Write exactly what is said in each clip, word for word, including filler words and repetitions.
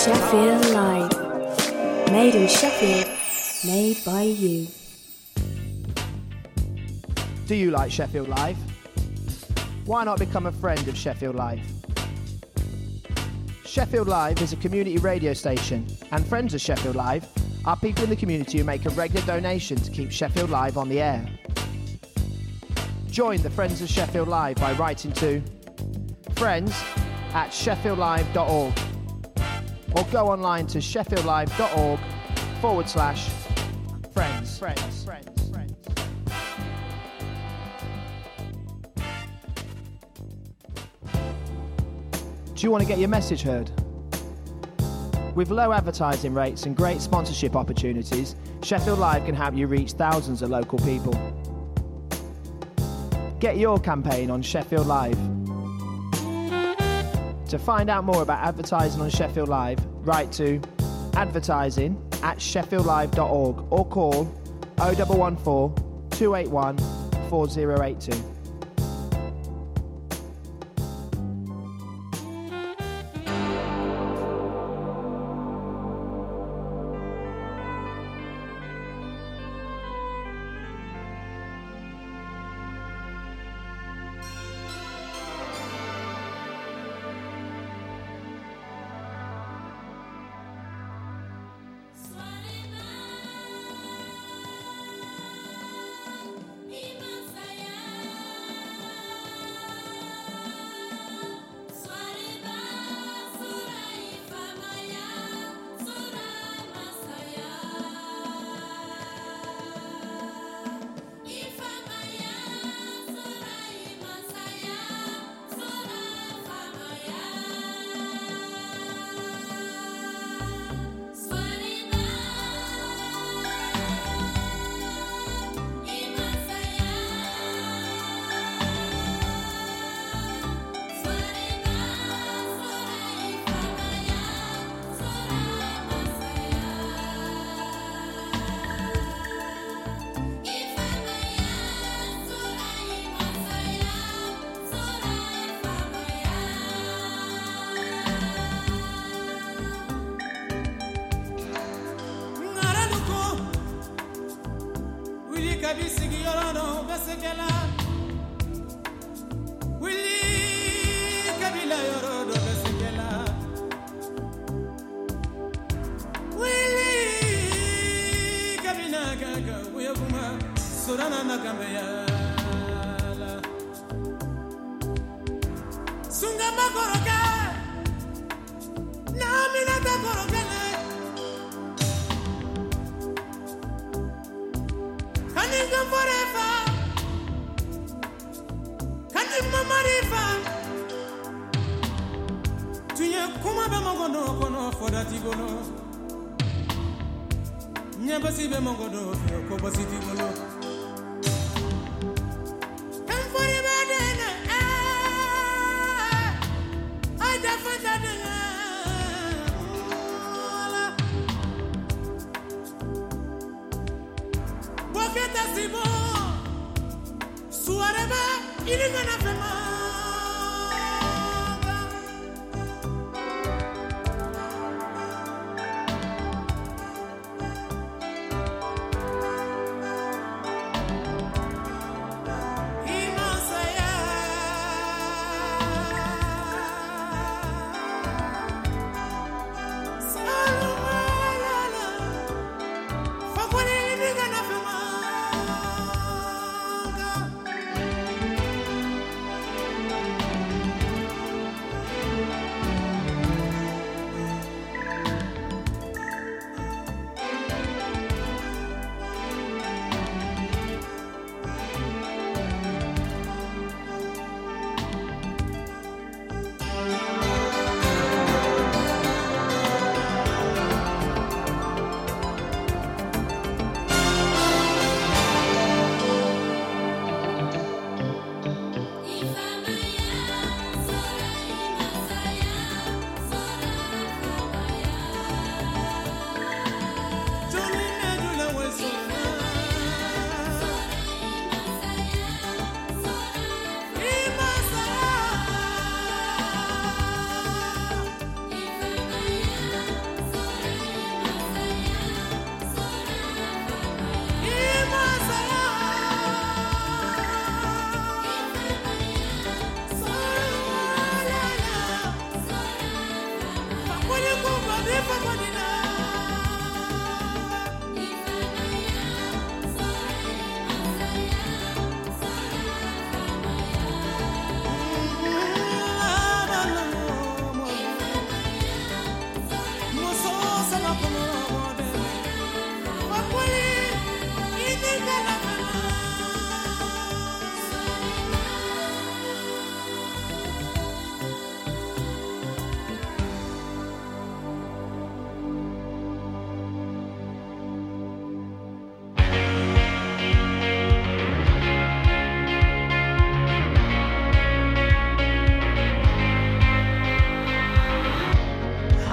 Sheffield Live. Made in Sheffield, made by you. Do you like Sheffield Live? Why not become a friend of Sheffield Live? Sheffield Live is a community radio station, and friends of Sheffield Live are people in the community who make a regular donation to keep Sheffield Live on the air. Join the Friends of Sheffield Live by writing to friends at sheffield live dot org or go online to sheffield live dot org forward slash friends. Friends. Friends. Friends. Do you want to get your message heard? With low advertising rates and great sponsorship opportunities, Sheffield Live can help you reach thousands of local people. Get your campaign on Sheffield Live. To find out more about advertising on Sheffield Live, write to advertising at sheffield live dot org or call oh one one four, two eight one, four oh eight two.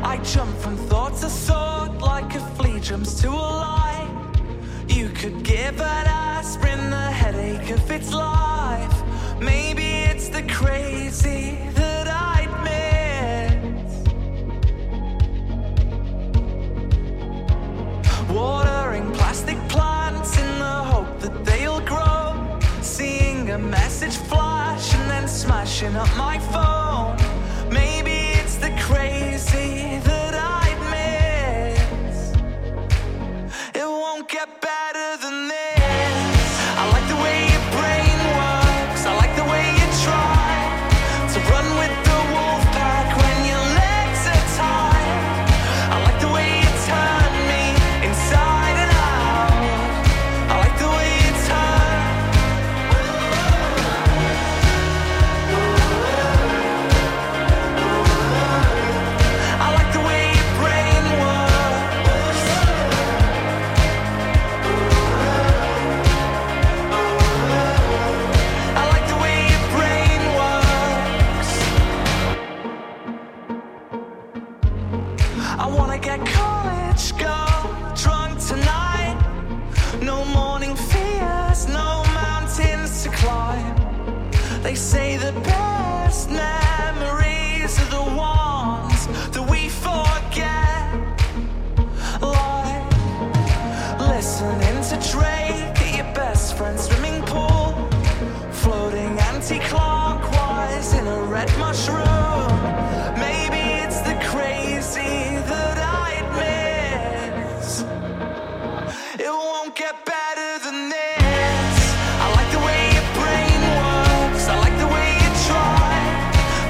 I jump from thought to thought like a flea jumps to a lie. You could give an aspirin the headache of its life. Maybe it's the crazy that I'd miss. Watering plastic plants in the hope that they'll grow. Seeing a message flash and then smashing up my phone. Maybe it's the crazy that I'd miss. It won't get better than this. I like the way your brain works. I like the way you try to run with the wolf pack when your legs are tied. I like the way you turn me inside and out. I like the way you turn. I like the way your brain works. I like the way your brain works. I wanna get college girl drunk tonight. No morning fears, no mountains to climb. They say the best memories are the ones that we forget. Like listening to Drake at your best friend's swimming pool, floating anti-clockwise in a red mushroom. Maybe it's the crazy that I'd miss. It won't get better than this. I like the way your brain works. I like the way you try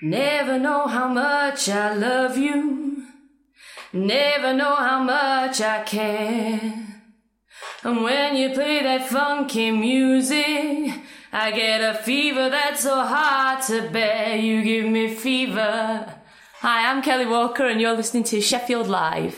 Never know how much I love you. Never know how much I care. And when you play that funky music, I get a fever that's so hard to bear. You give me fever. Hi, I'm Kelly Walker and you're listening to Sheffield Live.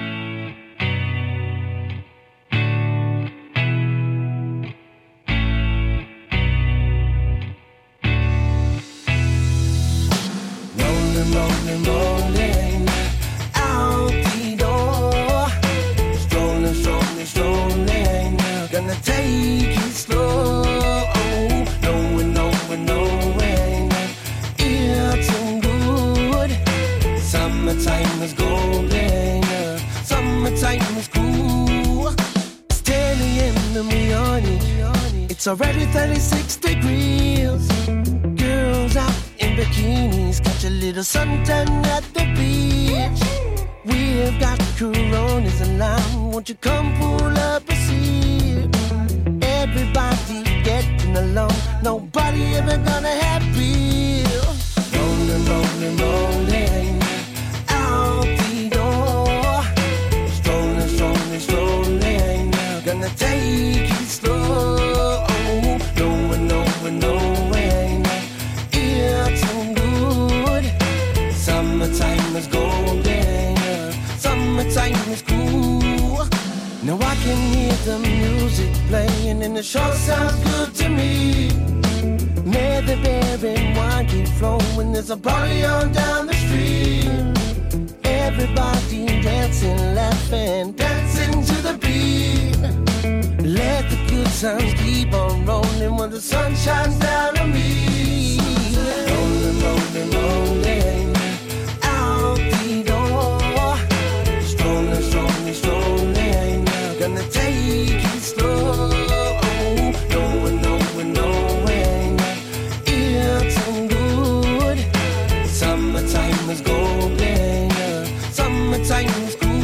Rolling, rolling, rolling out the door. Strolling, strolling, strolling. Gonna take it slow. Knowing, knowing, knowing it's so good. Summertime is golden. Summertime is cool. It's ten a.m. in the morning. It's already thirty-six degrees. Girls out in bikinis, catch a little suntan at the beach. We've got Coronas and lime. Won't you come pull up a seat? Everybody getting along. Nobody ever gonna happy. Rolling, rolling, rolling out the door. Strolling, strolling, strolling. Gonna take it slow. Knowing, knowing, knowing it's so good. Summertime is golden. Summertime is cool. Now I can hear the music playing and the show sounds good to me. May the beer and wine keep flowing. There's a party on down the street. Everybody dancing, laughing, dancing to the beat. Let the good times keep on rolling when the sun shines down on me. Rolling, rolling, rolling out the door. Strolling, strolling, strolling. Gonna take it slow. Knowing, knowing, knowing it's so good. Summertime is golden. Summertime is cool.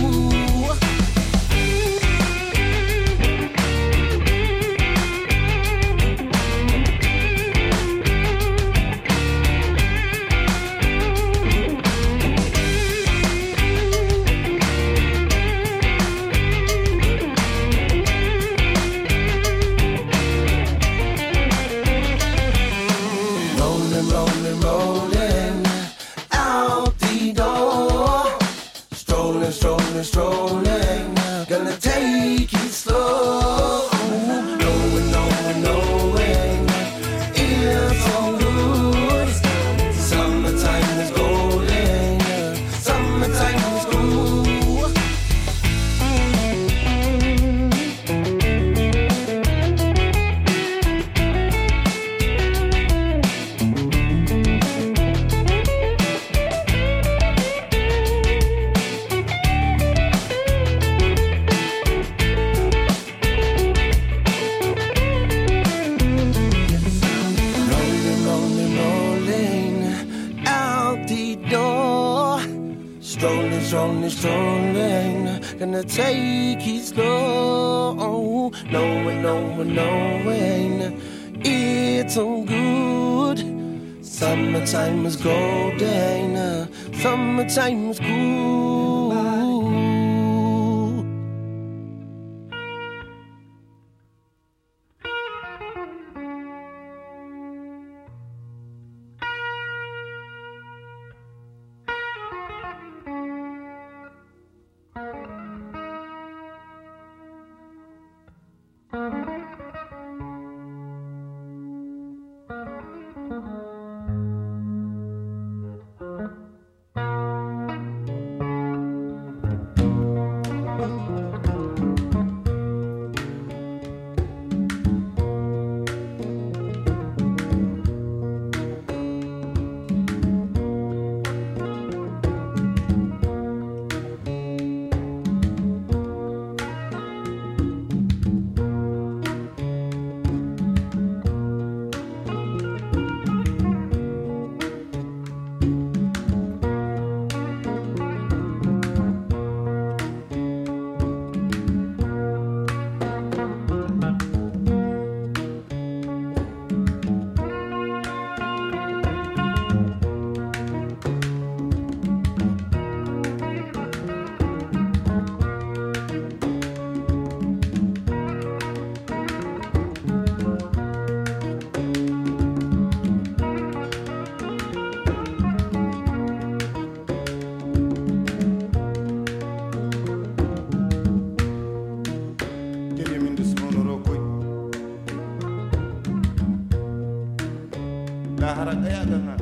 Rolling, rolling, rolling out the door. Strolling, strolling, strolling. Gonna take it slow. Knowing, knowing, knowing it's so good. Summertime is golden. Summertime is cool. Rolling, rolling, rolling out the door. Strolling, strolling, strolling. Gonna take it slow. Knowing, knowing, knowing it's so good. Summertime is golden. Summertime is cool. Ariadna.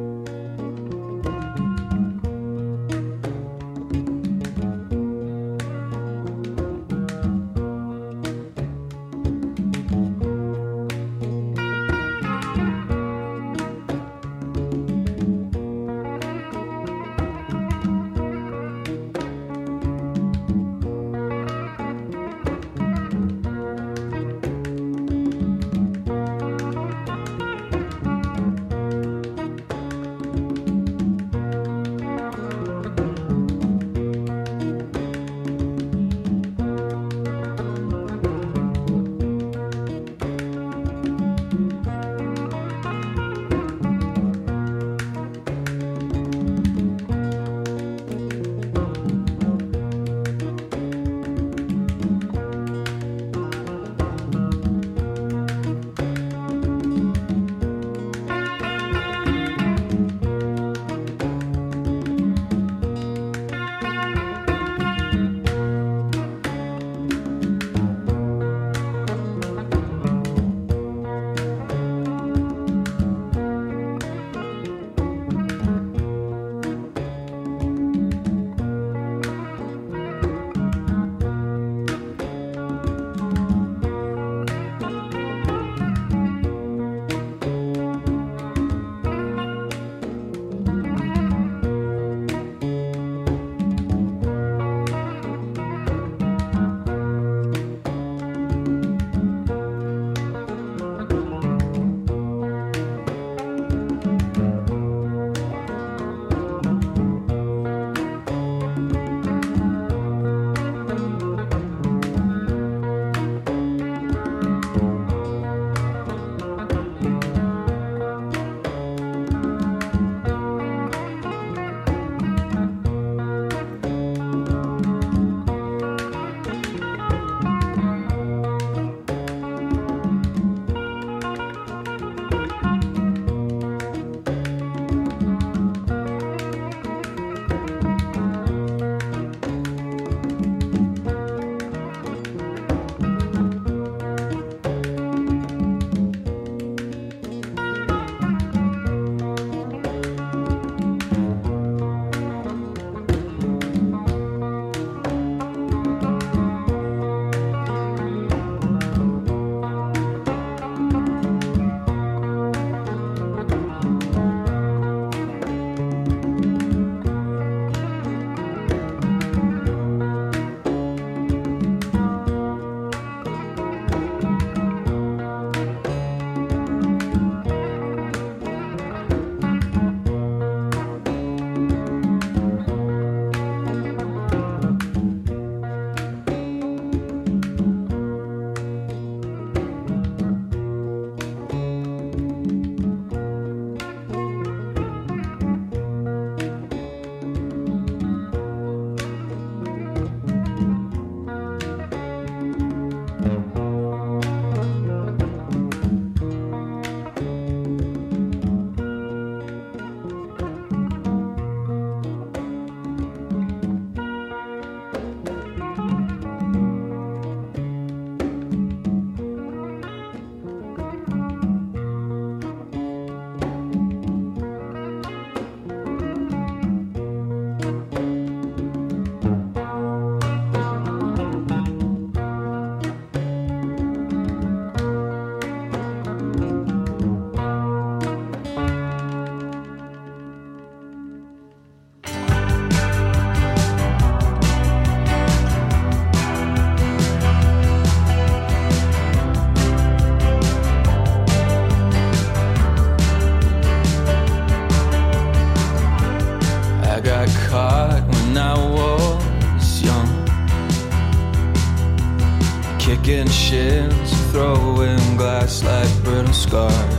kicking shins, throwing glass like brittle scars.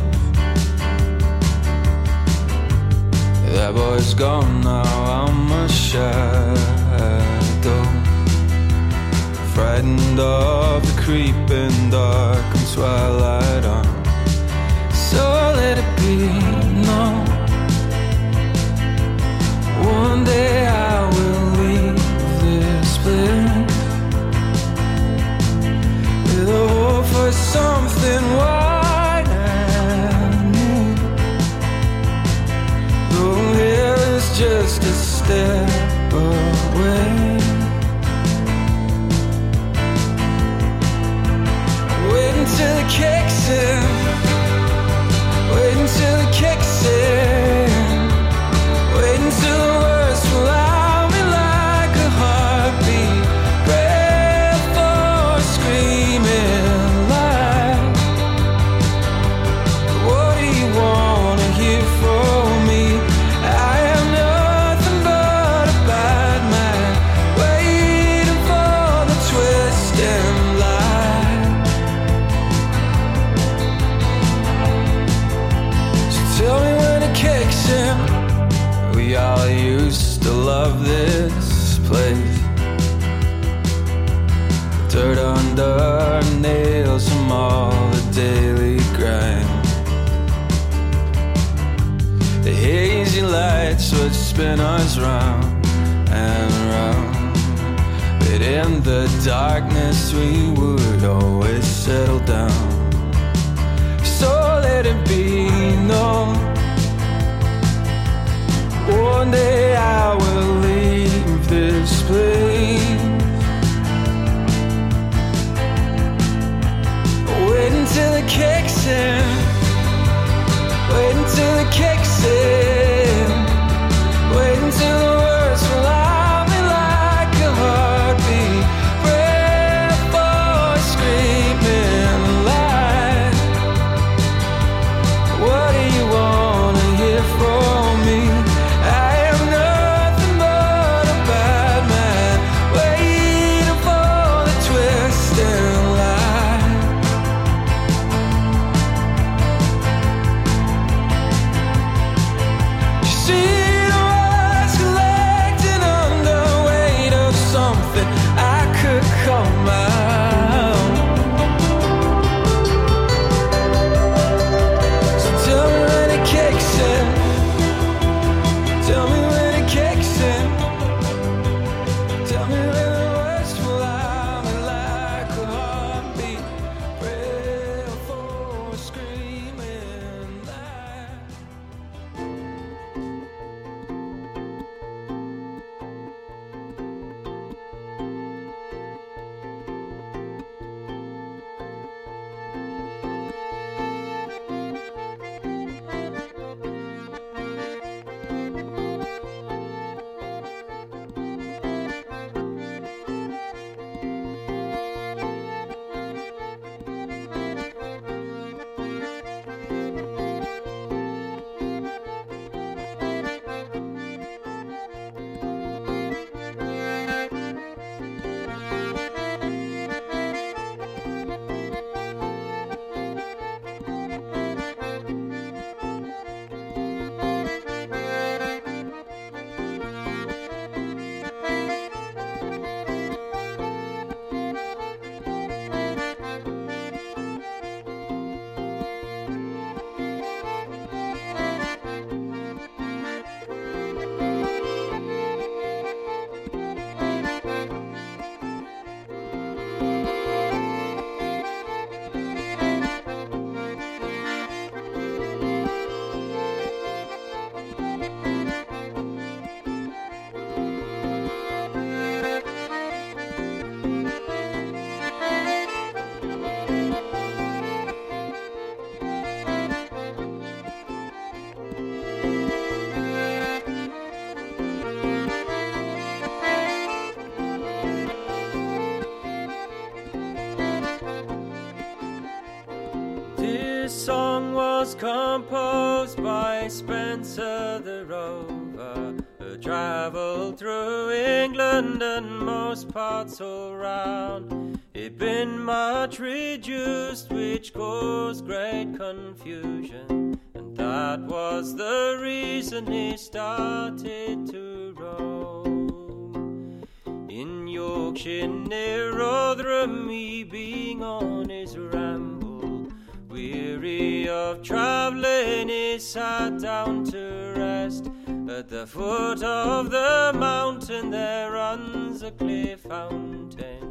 That boy's gone now, I'm a shadow, frightened of the creeping dark and twilight on. So let it be known, one day I will leave this place with a hope for something wide and new. wait. Wait until it kicks in. Wait until it kicks in. Wait until the words will out me like a heartbeat. Pray for screaming light. What do you want to hear from me? I am nothing but a bad man, waiting for the twist and lie. So tell me when it kicks in. We all used to love this place. Dirt under our nails from all the daily grind. The hazy lights would spin us round and round, but in the darkness we would always settle down. So let it be known, one day I will leave this place. Wait until it kicks in. Wait until it kicks in. Wait until the words will out me like a heartbeat. Pray for screaming light. What do you want to hear from me? I am nothing but a bad man, waiting for the twist and lie. You see the words collecting under weight of something I could come out. So tell me when it kicks in. Tell me when it kicks in. Tell me when the words will out me like a heartbeat. Pray for screaming light. This song was composed by Spencer the Rover, who travelled through England and most parts all round. He'd been much reduced, which caused great confusion, and that was the reason he started to roam. In Yorkshire near Rotherham, he being on his ramble, weary of travelling, he sat down to rest. At the foot of the mountain there runs a clear fountain,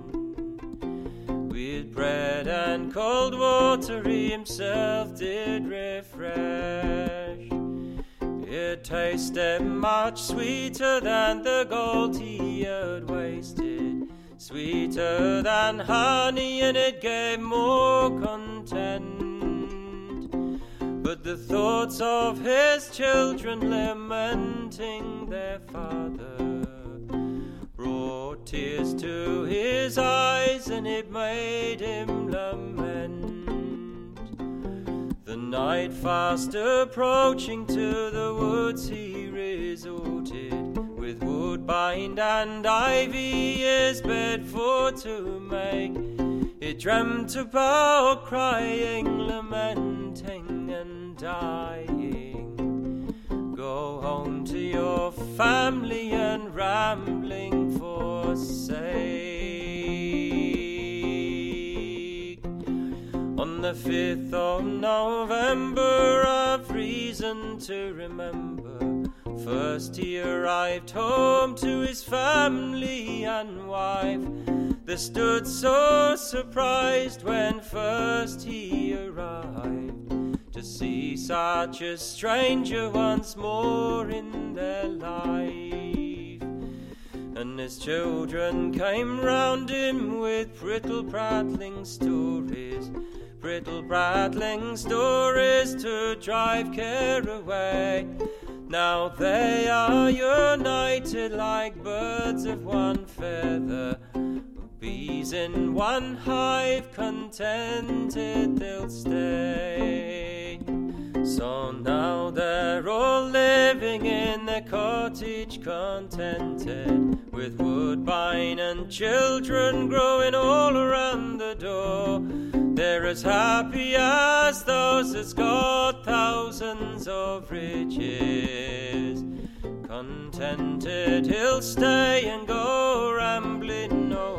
with bread and cold water he himself did refresh. It tasted much sweeter sweeter than the gold he had wasted, sweeter than honey, and it gave more content. But the thoughts of his children lamenting their father brought tears to his eyes, and it made him lament. The night fast approaching, to the woods he resorted, with woodbine and ivy his bed for to make. He dreamt about crying, lamenting and dying. Go home to your family and rambling forsake. On the fifth of November, I've reason to remember, first he arrived home to his family and wife. They stood so surprised when first he arrived, to see such a stranger once more in their life. And his children came round him with brittle prattling stories, brittle prattling stories to drive care away. Now they are united like birds of one feather, bees in one hive, contented they'll stay. So now they're all living in their cottage contented, with woodbine and children growing all around the door. They're as happy as those that's got thousands of riches. Contented he'll stay and go rambling no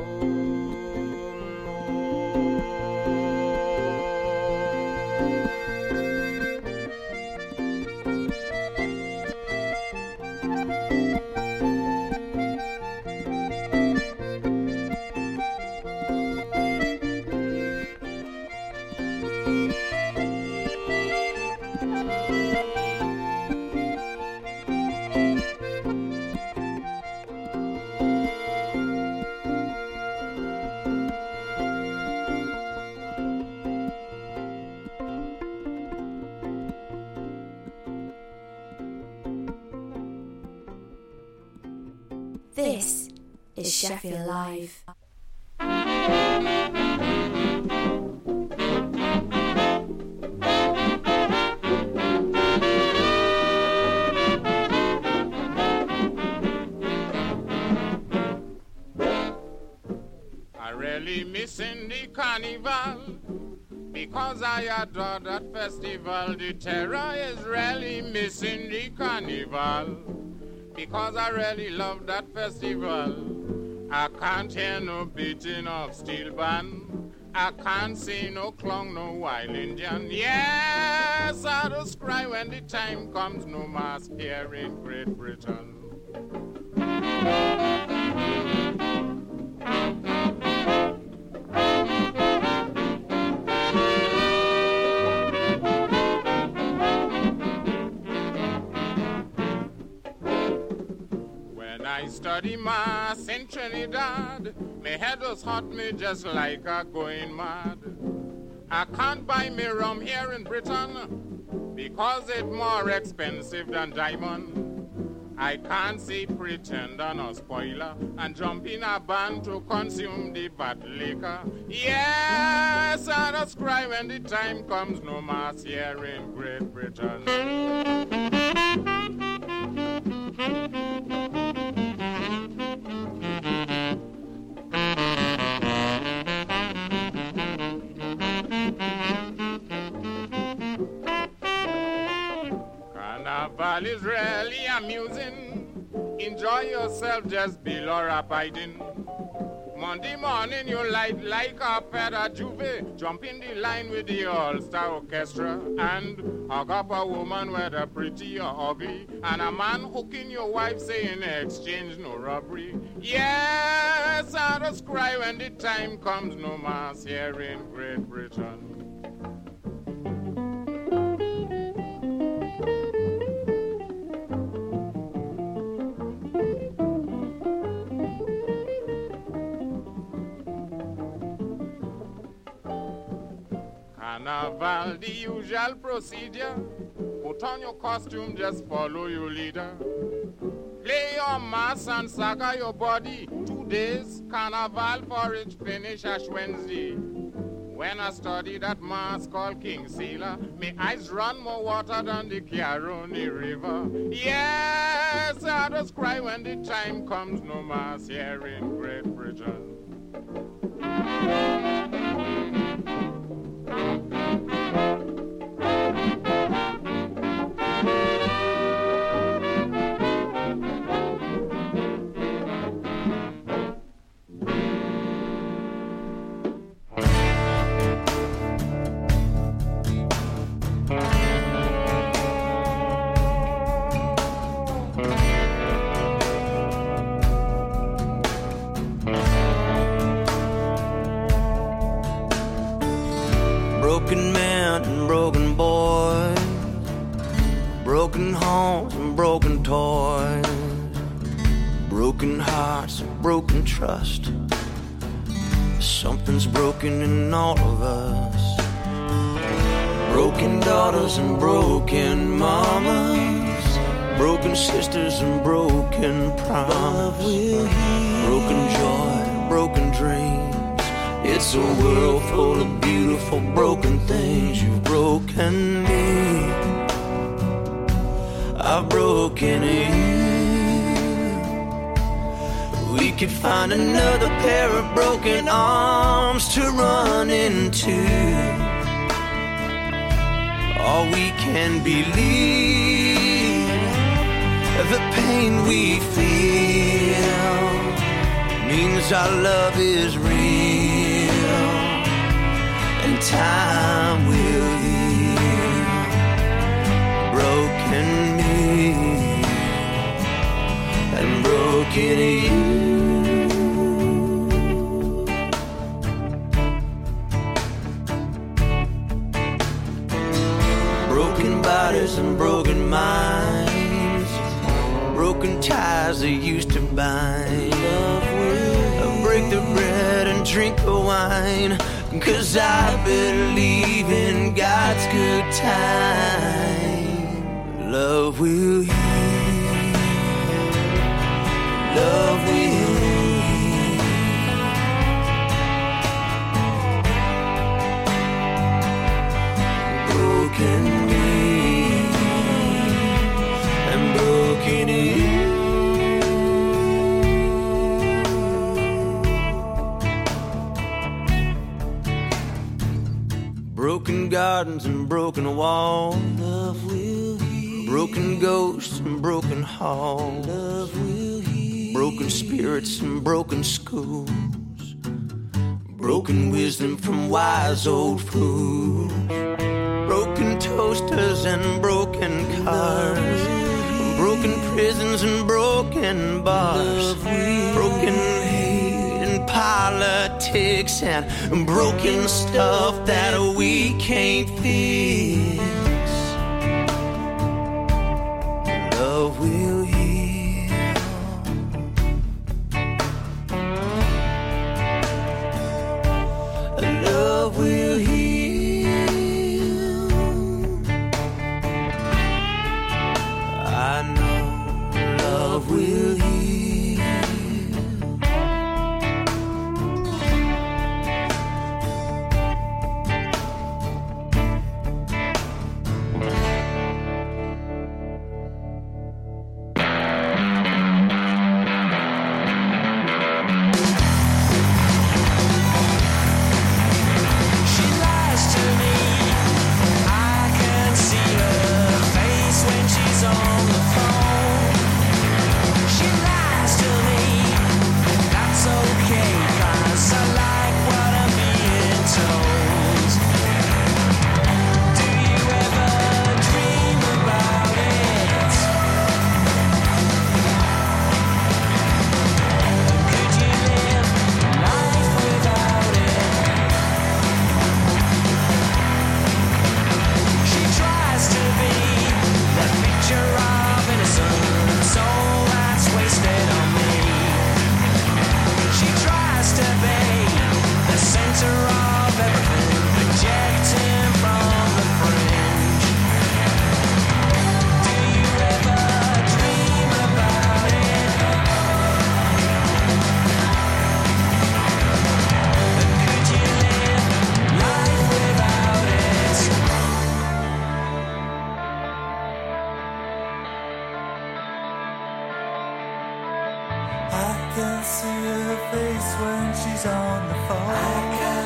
This is Sheffield Live. I really missing the carnival, because I adore that festival. The terror is really missing the carnival, because I really love that festival. I can't hear no beating of steel band, I can't see no clown, no wild Indian. Yes, I just cry when the time comes, no mass here in Great Britain. I study mass in Trinidad, my head was hot me just like a going mad. I can't buy me rum here in Britain, because it's more expensive than diamond. I can't see pretender nor spoiler and jump in a band to consume the bad liquor. Yes, I just cry when the time comes, no mass here in Great Britain. Carnival is really amusing. Enjoy yourself, just be Laura Biden. Monday morning you light like a pair of Juve, jump in the line with the all-star orchestra and hug up a woman whether pretty or ugly, and a man hooking your wife saying exchange no robbery. Yes, I just cry when the time comes, no mass here in Great Britain. Carnival, the usual procedure. Put on your costume, just follow your leader. Play your mass and saga your body. Two days, carnival for it finish Ash Wednesday. When I study that mass called King Sealer, my eyes run more water than the Caroni River. Yes, I just cry when the time comes, no mass here in Great Britain. Broken men and broken boys, broken homes and broken toys, broken hearts and broken trust. Something's broken in all of us. Broken daughters and broken mamas, broken sisters and broken promise, broken joy, broken dreams. It's a world full of beautiful broken things. You've broken me, I've broken you. We could find another pair of broken arms to run into. All we can believe, the pain we feel means our love is real. And time will heal broken me and broken you. Broken bodies and broken minds, broken ties that used to bind. Break the bread and drink the wine, 'cause I believe in God's good time. Love will heal, love will heal. Broken me and broken you. Broken gardens and broken walls, love will heal. Broken ghosts and broken halls, love will heal. Broken spirits and broken schools, broken wisdom from wise old fools. Broken toasters and broken cars, broken prisons and broken bars, broken hate and politics and broken stuff that we can't fix. Love will heal. Love will heal. I know love will heal.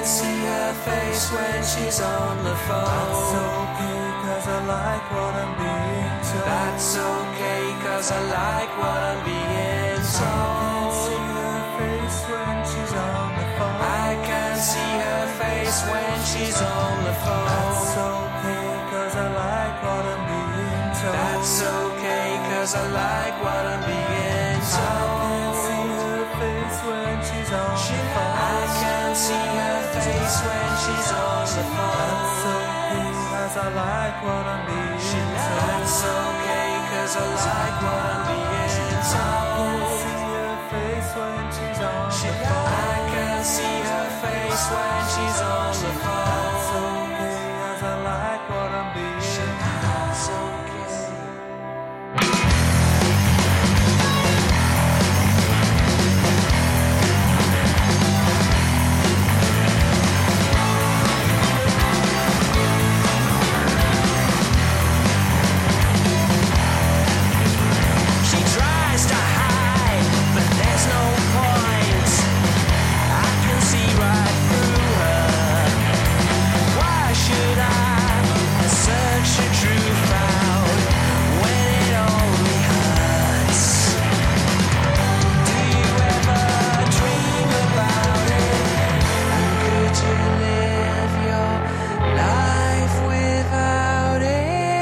can't see her face when she's on the phone. That's okay, cause I like what I'm being told. That's okay, cause I like what I'm being told. I can't see her face when she's on the phone. That's okay, cause I like what I'm being told. That's okay, cause I like what I'm being told. I can't see her face when she's on the phone. I can't see her face when she's on the phone. That's okay, cause I like what I'm being told. That's okay, cause I like what I'm being told. I can't see her face when she's on the phone. I can't see her face when she's on the phone. That's okay, as I like what I'm being told. That's okay. She tries to hide, but there's no point. I can see right through her. Why should I search the truth out when it only hurts? Do you ever dream about it? And could you live your life without it?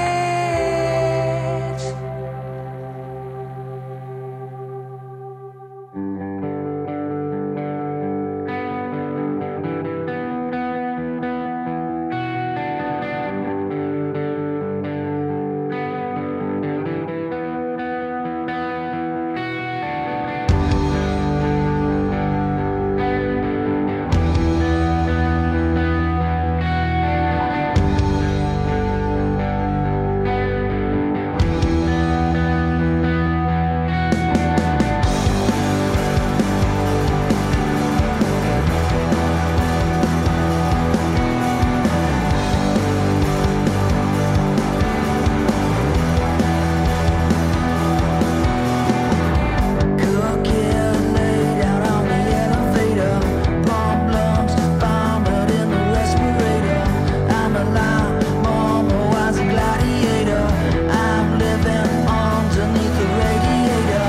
Cooking laid out on the elevator. Bomb blunts, vomit in the respirator. I'm alive, mama was a gladiator. I'm living underneath the radiator.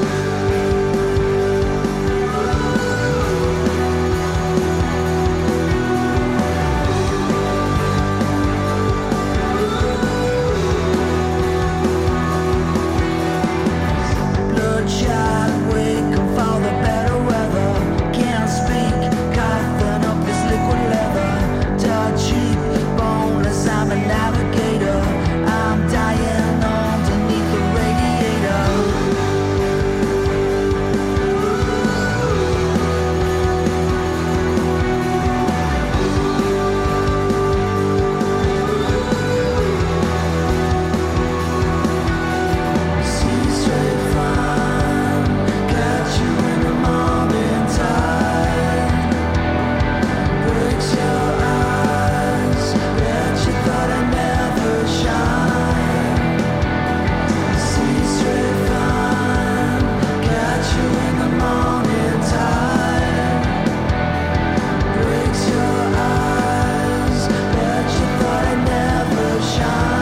Bloodshot, waiting for the better weather. Can't speak, coughing up this liquid leather. Touchy, boneless, I'm a navigator. I'm dying underneath the radiator. See straight fine, catch you in the morning tide. Breaks your eyes, bet you thought I'd never shine. See straight fine, catch you in the morning tide. Breaks your eyes, bet you thought I'd never shine.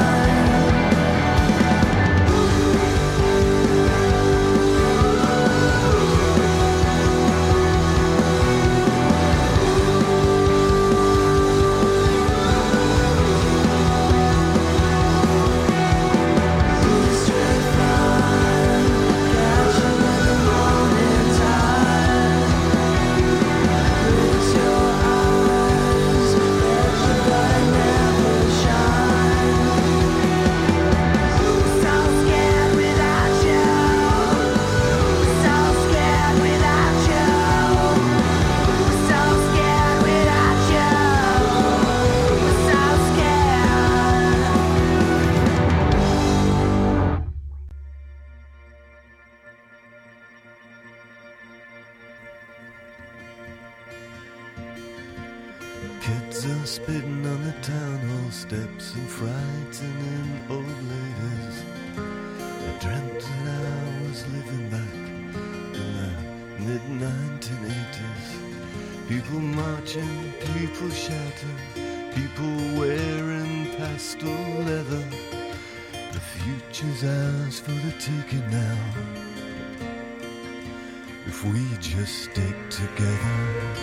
Kids are spitting on the town hall steps and frightening old ladies. I dreamt that I was living back in the mid nineteen eighties. People marching, people shouting, people wearing pastel leather. The future's ours for the taking now, if we just stick together.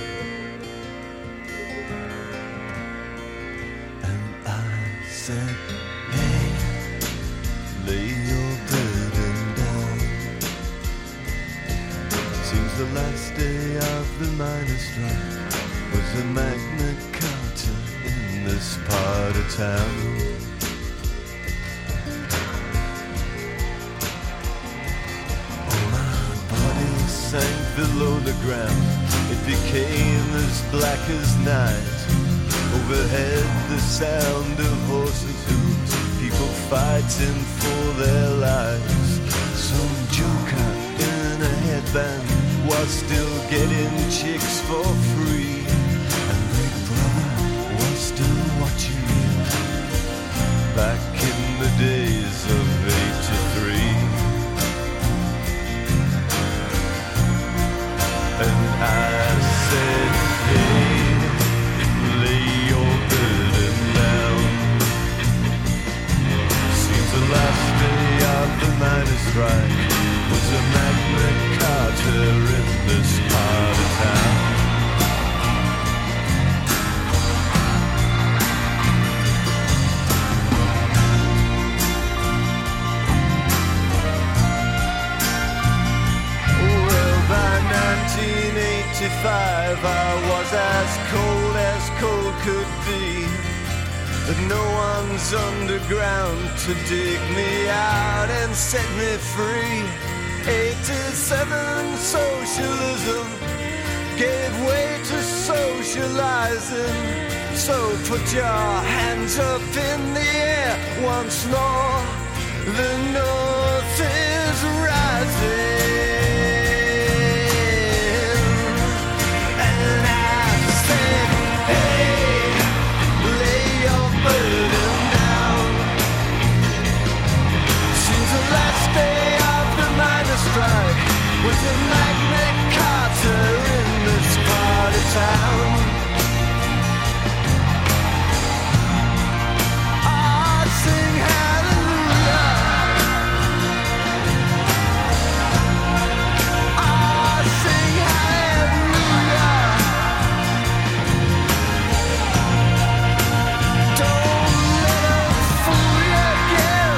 And I said, hey, lay your burden down. Seems the last day of the miners' strike was a Magna Carta in this part of town. Sank below the ground, it became as black as night. Overhead the sound of horses' hooves, people fighting for their lives. Some joker in a headband was still getting chicks for free, and Big Brother was still watching you back in the days of eighty-three. And I said, hey, lay your burden down. Seems the last day of the miners' strike was a Magna Carta in this part of town. nineteen eighty-five, I was as cold as cold could be, but no one's underground to dig me out and set me free. Eighty-seven, socialism gave way to socializing, so put your hands up in the air once more. The North is rising. Strike with a Magna Carta in this part of town. I sing hallelujah. I sing hallelujah. Don't let them fool you again.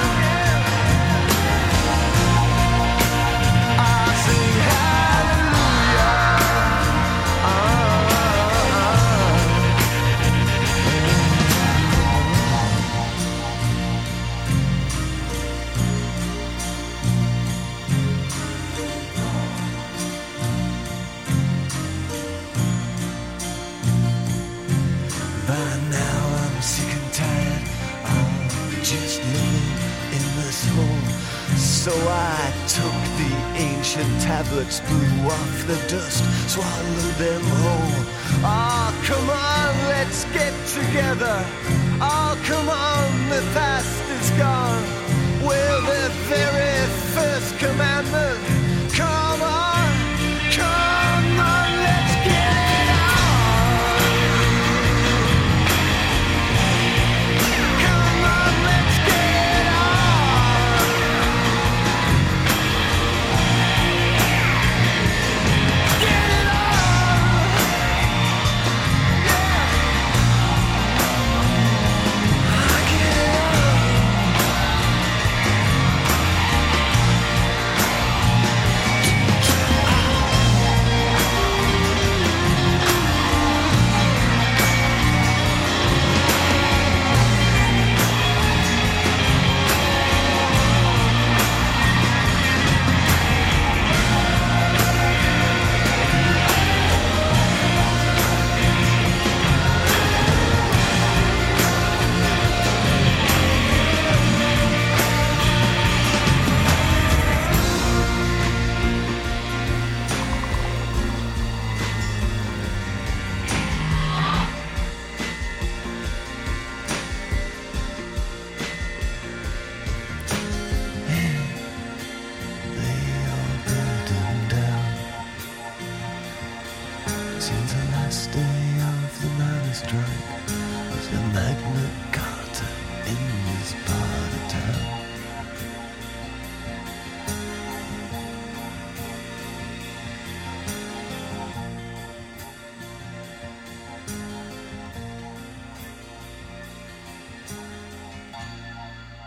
So I took the ancient tablets, blew off the dust, swallowed them whole. Oh, come on, let's get together. Oh, come on, the past is gone. Well, the very first commandment. Come on, come on, let's get it on. Come on, let's get it on.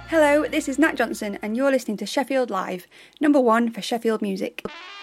Hello, this is Nat Johnson and you're listening to Sheffield Live, number one for Sheffield music.